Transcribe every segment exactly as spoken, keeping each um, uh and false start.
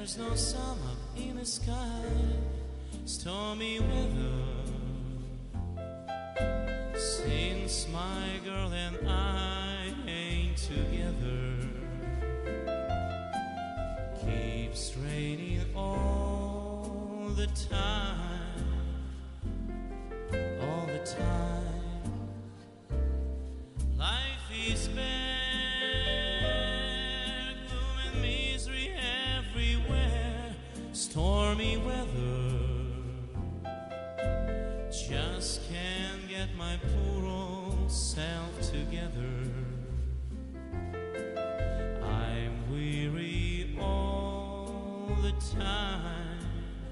There's no sun up in the sky, stormy weather. Since my girl and I ain't together, keeps raining all the time, all the time. Life is bare, gloom and misery everywhere, stormy weather. Just can't get my poor old self together. I'm weary all the time.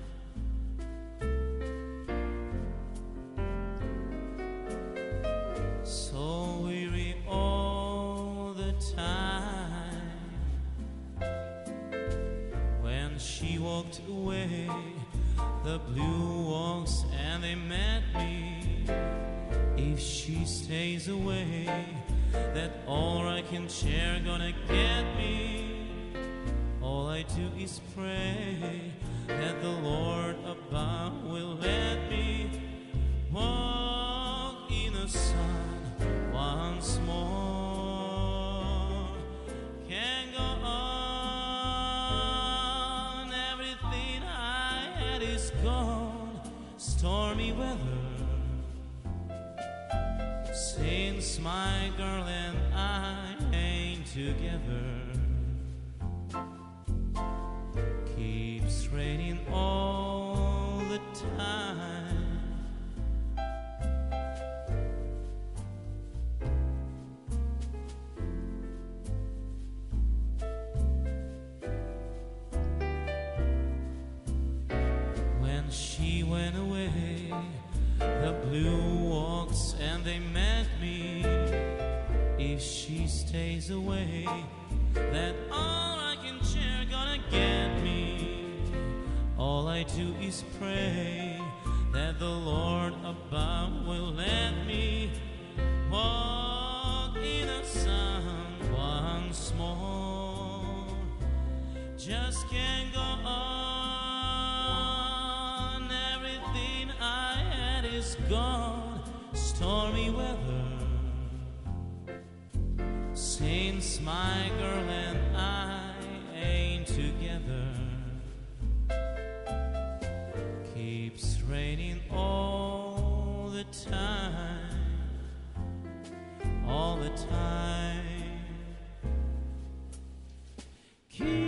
So weary all the time. When she walked away, the blue walks and they met me. If she stays away, that all I can share gonna get me. All I do is pray that the Lord above will let me walk in the sun once more. Can't go on, everything I had is gone. Stormy weather. Since my girl and I ain't together, keeps raining all the time. When she went away, the blue walks and they met me. If she stays away, that all I can share gonna get me. All I do is pray that the Lord above will let me walk in the sun once more. Just can't go on, everything I had is gone. Stormy weather. Since my girl and I ain't together, keeps raining all the time, all the time. Keep